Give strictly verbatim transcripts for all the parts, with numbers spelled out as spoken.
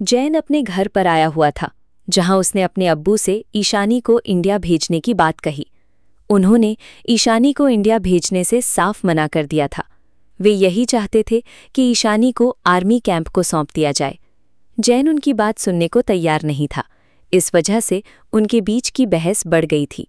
जैन अपने घर पर आया हुआ था, जहां उसने अपने अब्बू से ईशानी को इंडिया भेजने की बात कही। उन्होंने ईशानी को इंडिया भेजने से साफ मना कर दिया था। वे यही चाहते थे कि ईशानी को आर्मी कैंप को सौंप दिया जाए। जैन उनकी बात सुनने को तैयार नहीं था। इस वजह से उनके बीच की बहस बढ़ गई थी।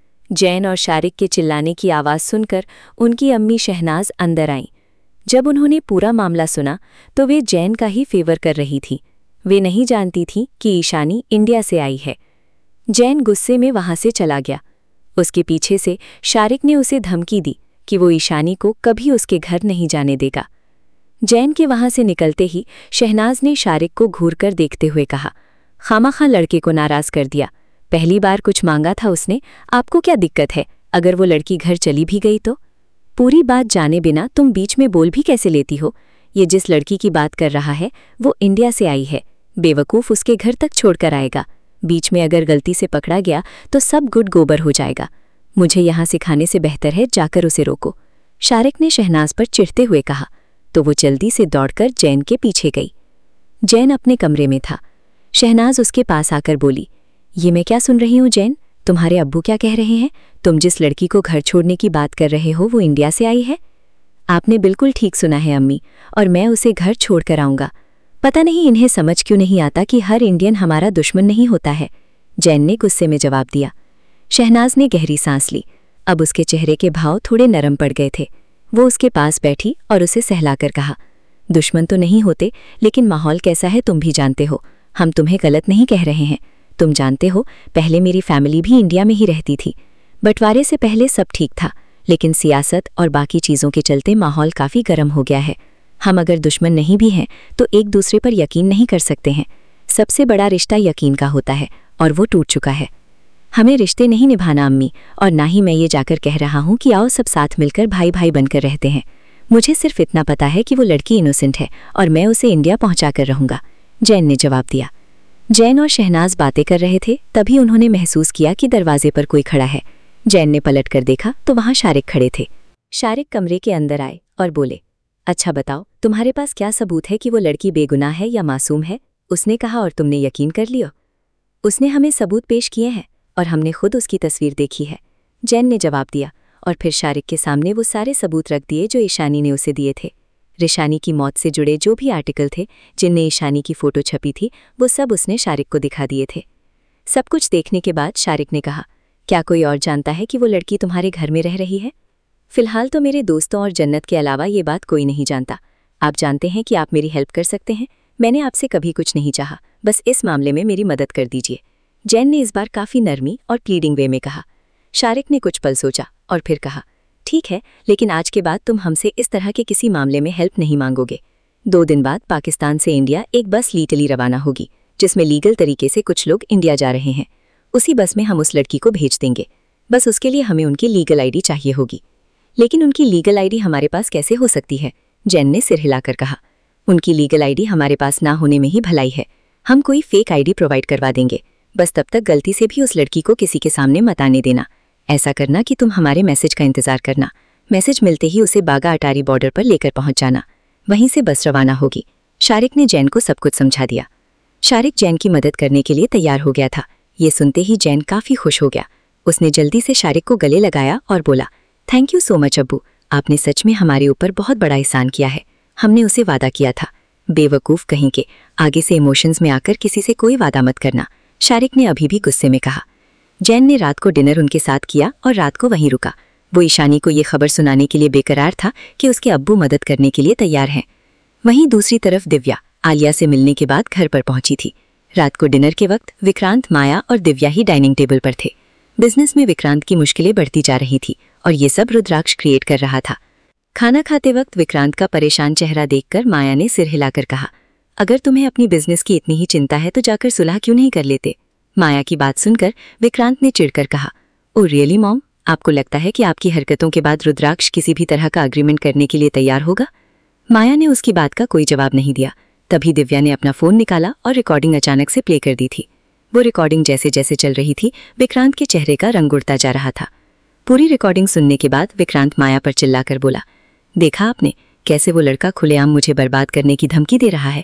जैन और शारिक के चिल्लाने की आवाज़ सुनकर उनकी अम्मी शहनाज अंदर आईं। जब उन्होंने पूरा मामला सुना तो वे जैन का ही फेवर कर रही थी। वे नहीं जानती थीं कि ईशानी इंडिया से आई है। जैन गुस्से में वहां से चला गया। उसके पीछे से शारिक ने उसे धमकी दी कि वो ईशानी को कभी उसके घर नहीं जाने देगा। जैन के वहां से निकलते ही शहनाज ने शारिक को घूरकर देखते हुए कहा, खामाखा लड़के को नाराज कर दिया। पहली बार कुछ मांगा था उसने, आपको क्या दिक्कत है अगर वो लड़की घर चली भी गई तो? पूरी बात जाने बिना तुम बीच में बोल भी कैसे लेती हो? ये जिस लड़की की बात कर रहा है वो इंडिया से आई है। बेवकूफ़ उसके घर तक छोड़कर आएगा। बीच में अगर गलती से पकड़ा गया तो सब गुड गोबर हो जाएगा। मुझे यहाँ सिखाने से बेहतर है जाकर उसे रोको, शारिक ने शहनाज पर चिढ़ते हुए कहा। तो वो जल्दी से दौड़कर जैन के पीछे गई। जैन अपने कमरे में था। शहनाज उसके पास आकर बोली, ये मैं क्या सुन रही हूँ जैन? तुम्हारे अब्बू क्या कह रहे हैं? तुम जिस लड़की को घर छोड़ने की बात कर रहे हो वो इंडिया से आई है? आपने बिल्कुल ठीक सुना है अम्मी, और मैं उसे घर छोड़कर आऊँगा। पता नहीं इन्हें समझ क्यों नहीं आता कि हर इंडियन हमारा दुश्मन नहीं होता है, जैन ने गुस्से में जवाब दिया। शहनाज ने गहरी सांस ली। अब उसके चेहरे के भाव थोड़े नरम पड़ गए थे। वो उसके पास बैठी और उसे सहलाकर कहा, दुश्मन तो नहीं होते, लेकिन माहौल कैसा है तुम भी जानते हो। हम तुम्हें गलत नहीं कह रहे हैं। तुम जानते हो पहले मेरी फैमिली भी इंडिया में ही रहती थी। बंटवारे से पहले सब ठीक था, लेकिन सियासत और बाकी चीज़ों के चलते माहौल काफ़ी गर्म हो गया है। हम अगर दुश्मन नहीं भी हैं तो एक दूसरे पर यकीन नहीं कर सकते हैं। सबसे बड़ा रिश्ता यकीन का होता है और वो टूट चुका है। हमें रिश्ते नहीं निभाना अम्मी, और ना ही मैं ये जाकर कह रहा हूँ कि आओ सब साथ मिलकर भाई भाई बनकर रहते हैं। मुझे सिर्फ इतना पता है कि वो लड़की इनोसेंट है और मैं उसे इंडिया पहुँचा कर रहूँगा, जैन ने जवाब दिया। जैन और शहनाज बातें कर रहे थे, तभी उन्होंने महसूस किया कि दरवाजे पर कोई खड़ा है। जैन ने पलट कर देखा तो वहाँ शारिक खड़े थे। शारिक कमरे के अंदर आए और बोले, अच्छा बताओ, तुम्हारे पास क्या सबूत है कि वो लड़की बेगुनाह है या मासूम है? उसने कहा, और तुमने यकीन कर लिया? उसने हमें सबूत पेश किए हैं और हमने खुद उसकी तस्वीर देखी है, जैन ने जवाब दिया। और फिर शारिक के सामने वो सारे सबूत रख दिए जो ईशानी ने उसे दिए थे। रिशानी की मौत से जुड़े जो भी आर्टिकल थे जिनमें ईशानी की फ़ोटो छपी थी, वो सब उसने शारिक को दिखा दिए थे। सब कुछ देखने के बाद शारिक ने कहा, क्या कोई और जानता है कि वो लड़की तुम्हारे घर में रह रही है? फ़िलहाल तो मेरे दोस्तों और जन्नत के अलावा ये बात कोई नहीं जानता। आप जानते हैं कि आप मेरी हेल्प कर सकते हैं। मैंने आपसे कभी कुछ नहीं चाहा, बस इस मामले में मेरी मदद कर दीजिए, जैन ने इस बार काफ़ी नरमी और प्लीडिंग वे में कहा। शारिक ने कुछ पल सोचा और फिर कहा, ठीक है, लेकिन आज के बाद तुम हमसे इस तरह के किसी मामले में हेल्प नहीं मांगोगे। दो दिन बाद पाकिस्तान से इंडिया एक बस लीगली रवाना होगी, जिसमें लीगल तरीके से कुछ लोग इंडिया जा रहे हैं। उसी बस में हम उस लड़की को भेज देंगे। बस उसके लिए हमें उनकी लीगल आईडी चाहिए होगी। लेकिन उनकी लीगल आईडी हमारे पास कैसे हो सकती है? जैन ने सिर हिलाकर कहा, उनकी लीगल आईडी हमारे पास ना होने में ही भलाई है। हम कोई फेक आईडी प्रोवाइड करवा देंगे, बस तब तक गलती से भी उस लड़की को किसी के सामने मत आने देना। ऐसा करना कि तुम हमारे मैसेज का इंतज़ार करना। मैसेज मिलते ही उसे बागा अटारी बॉर्डर पर लेकर पहुंच जाना, वहीं से बस रवाना होगी। शारिक ने जैन को सब कुछ समझा दिया। शारिक जैन की मदद करने के लिए तैयार हो गया था। ये सुनते ही जैन काफ़ी खुश हो गया। उसने जल्दी से शारिक को गले लगाया और बोला, थैंक यू सो मच अब्बू, आपने सच में हमारे ऊपर बहुत बड़ा एहसान किया है। हमने उसे वादा किया था। बेवकूफ़ कहीं के, आगे से इमोशंस में आकर किसी से कोई वादा मत करना, शारिक ने अभी भी गुस्से में कहा। जैन ने रात को डिनर उनके साथ किया और रात को वहीं रुका। वो ईशानी को ये खबर सुनाने के लिए बेकरार था कि उसके अब्बू मदद करने के लिए तैयार हैं। वहीं दूसरी तरफ दिव्या आलिया से मिलने के बाद घर पर पहुंची थी। रात को डिनर के वक्त विक्रांत, माया और दिव्या ही डाइनिंग टेबल पर थे। बिजनेस में विक्रांत की मुश्किलें बढ़ती जा रही थी और ये सब रुद्राक्ष क्रिएट कर रहा था। खाना खाते वक्त विक्रांत का परेशान चेहरा देखकर माया ने सिर हिलाकर कहा, अगर तुम्हें अपनी बिजनेस की इतनी ही चिंता है तो जाकर सुलह क्यों नहीं कर लेते? माया की बात सुनकर विक्रांत ने चिढ़कर कहा, ओ रियली मॉम, आपको लगता है कि आपकी हरकतों के बाद रुद्राक्ष किसी भी तरह का अग्रीमेंट करने के लिए तैयार होगा? माया ने उसकी बात का कोई जवाब नहीं दिया। तभी दिव्या ने अपना फ़ोन निकाला और रिकॉर्डिंग अचानक से प्ले कर दी थी। वो रिकॉर्डिंग जैसे जैसे चल रही थी, विक्रांत के चेहरे का रंग उड़ता जा रहा था। पूरी रिकॉर्डिंग सुनने के बाद विक्रांत माया पर चिल्लाकर बोला, देखा आपने कैसे वो लड़का खुलेआम मुझे बर्बाद करने की धमकी दे रहा है?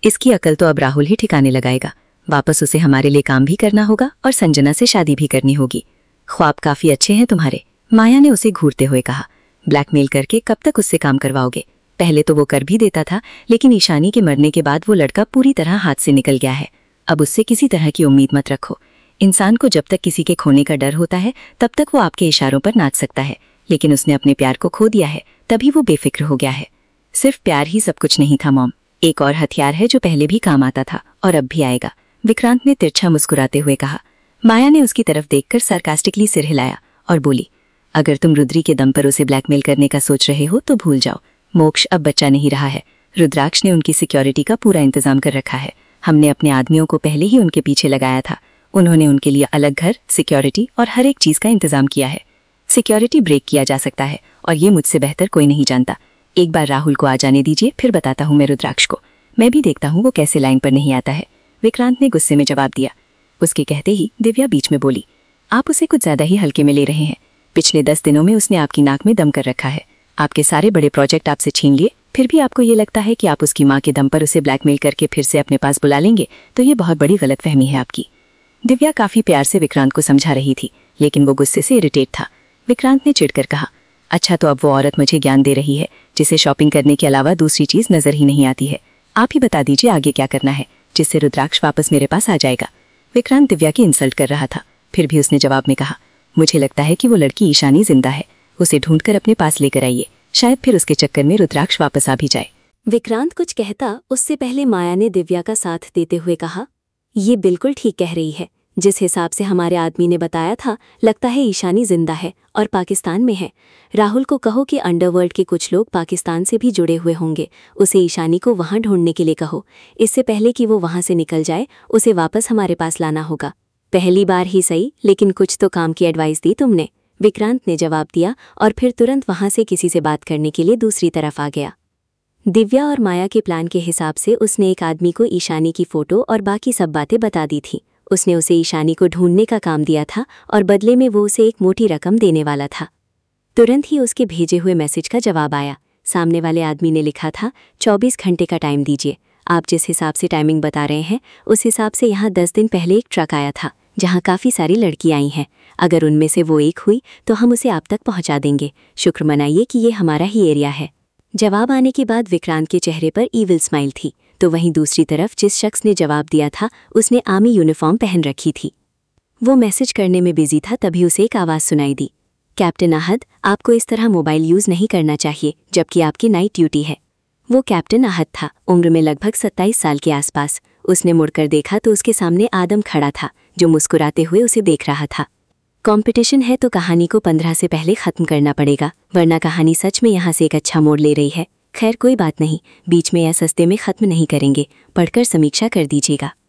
इसकी अकल तो अब राहुल ही ठिकाने लगाएगा। वापस उसे हमारे लिए काम भी करना होगा और संजना से शादी भी करनी होगी। ख्वाब काफी अच्छे हैं तुम्हारे, माया ने उसे घूरते हुए कहा। ब्लैकमेल करके कब तक उससे काम करवाओगे? पहले तो वो कर भी देता था, लेकिन ईशानी के मरने के बाद वो लड़का पूरी तरह हाथ से निकल गया है। अब उससे किसी तरह की उम्मीद मत रखो। इंसान को जब तक किसी के खोने का डर होता है तब तक वो आपके इशारों पर नाच सकता है, लेकिन उसने अपने प्यार को खो दिया है, तभी वो बेफिक्र हो गया है। सिर्फ प्यार ही सब कुछ नहीं था मॉम, एक और हथियार है जो पहले भी काम आता था और अब भी आएगा, विक्रांत ने तिरछा मुस्कुराते हुए कहा। माया ने उसकी तरफ देखकर सार्कास्टिकली सिर हिलाया और बोली, अगर तुम रुद्री के दम पर उसे ब्लैकमेल करने का सोच रहे हो तो भूल जाओ। मोक्ष अब बच्चा नहीं रहा है। रुद्राक्ष ने उनकी सिक्योरिटी का पूरा इंतजाम कर रखा है। हमने अपने आदमियों को पहले ही उनके पीछे लगाया था। उन्होंने उनके लिए अलग घर, सिक्योरिटी और हर एक चीज का इंतजाम किया है। सिक्योरिटी ब्रेक किया जा सकता है और ये मुझसे बेहतर कोई नहीं जानता। एक बार राहुल को आ जाने दीजिए, फिर बताता हूँ मैं रुद्राक्ष को। मैं भी देखता हूँ वो कैसे लाइन पर नहीं आता है, विक्रांत ने गुस्से में जवाब दिया। उसके कहते ही दिव्या बीच में बोली, आप उसे कुछ ज्यादा ही हल्के में ले रहे हैं। पिछले दस दिनों में उसने आपकी नाक में दम कर रखा है। आपके सारे बड़े प्रोजेक्ट आपसे छीन लिए, फिर भी आपको ये लगता है कि आप उसकी माँ के दम पर उसे ब्लैकमेल करके फिर से अपने पास बुला लेंगे, तो ये बहुत बड़ी गलतफहमी है आपकी। दिव्या काफी प्यार से विक्रांत को समझा रही थी, लेकिन वो गुस्से से इरिटेट था। विक्रांत ने चिढ़कर कहा, अच्छा तो अब वो औरत मुझे ज्ञान दे रही है जिसे शॉपिंग करने के अलावा दूसरी चीज नजर ही नहीं आती है। आप ही बता दीजिए आगे क्या करना है जिससे रुद्राक्ष वापस मेरे पास आ जाएगा। विक्रांत दिव्या की इंसल्ट कर रहा था, फिर भी उसने जवाब में कहा, मुझे लगता है कि वो लड़की ईशानी जिंदा है। उसे ढूंढकर अपने पास लेकर आइए, शायद फिर उसके चक्कर में रुद्राक्ष वापस आ भी जाए। विक्रांत कुछ कहता उससे पहले माया ने दिव्या का साथ देते हुए कहा, ये बिल्कुल ठीक कह रही है। जिस हिसाब से हमारे आदमी ने बताया था, लगता है ईशानी जिंदा है और पाकिस्तान में है। राहुल को कहो कि अंडरवर्ल्ड के कुछ लोग पाकिस्तान से भी जुड़े हुए होंगे, उसे ईशानी को वहां ढूंढने के लिए कहो। इससे पहले कि वो वहां से निकल जाए, उसे वापस हमारे पास लाना होगा। पहली बार ही सही, लेकिन कुछ तो काम की एडवाइस दी तुमने, विक्रांत ने जवाब दिया और फिर तुरंत वहां से किसी से बात करने के लिए दूसरी तरफ आ गया। दिव्या और माया के प्लान के हिसाब से उसने एक आदमी को ईशानी की फोटो और बाकी सब बातें बता दी थी। उसने उसे ईशानी को ढूंढने का काम दिया था और बदले में वो उसे एक मोटी रकम देने वाला था। तुरंत ही उसके भेजे हुए मैसेज का जवाब आया। सामने वाले आदमी ने लिखा था, चौबीस घंटे का टाइम दीजिए। आप जिस हिसाब से टाइमिंग बता रहे हैं, उस हिसाब से यहाँ दस दिन पहले एक ट्रक आया था जहाँ काफ़ी सारी लड़की आई हैं। अगर उनमें से वो एक हुई तो हम उसे आप तक पहुँचा देंगे। शुक्र मनाइए कि ये हमारा ही एरिया है। जवाब आने के बाद विक्रांत के चेहरे पर ईविल स्माइल थी, तो वहीं दूसरी तरफ जिस शख्स ने जवाब दिया था उसने आर्मी यूनिफॉर्म पहन रखी थी। वो मैसेज करने में बिजी था, तभी उसे एक आवाज़ सुनाई दी, कैप्टन अहद, आपको इस तरह मोबाइल यूज़ नहीं करना चाहिए जबकि आपकी नाइट ड्यूटी है। वो कैप्टन अहद था, उम्र में लगभग सत्ताईस साल के आसपास। उसने मुड़कर देखा तो उसके सामने आदम खड़ा था जो मुस्कुराते हुए उसे देख रहा था। कंपटीशन है तो कहानी को पंद्रह से पहले ख़त्म करना पड़ेगा, वरना कहानी सच में यहाँ से एक अच्छा मोड़ ले रही है। खैर कोई बात नहीं, बीच में या सस्ते में ख़त्म नहीं करेंगे, पढ़कर समीक्षा कर दीजिएगा।